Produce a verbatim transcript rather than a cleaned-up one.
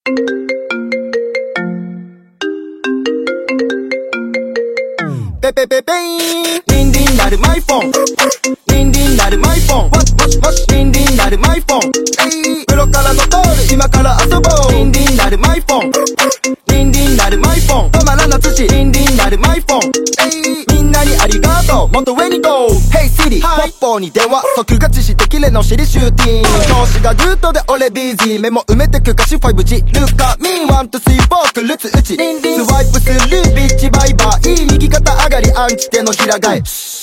ペペペペインリンリンなるマイフォンリンリンなるマイフォンもしもしもしリンリンなるマイフォンえいプロからのトール今から遊ぼうリンリンなるマイフォンリンリンなるマイフォン止まらな土リンリンなるマイフォンえいみんなにありがとうもっと上に GO Hey Siri ポッポーに電話即ガチしてキレの尻シューティング調子がグッドで俺ビージーメモ埋めてく歌詞 ファイブジー Look at me ワン、ツー、スリー、フォー ルツ打ちスワイプするビッチバイバイ右肩上がりアンチ手のひら返し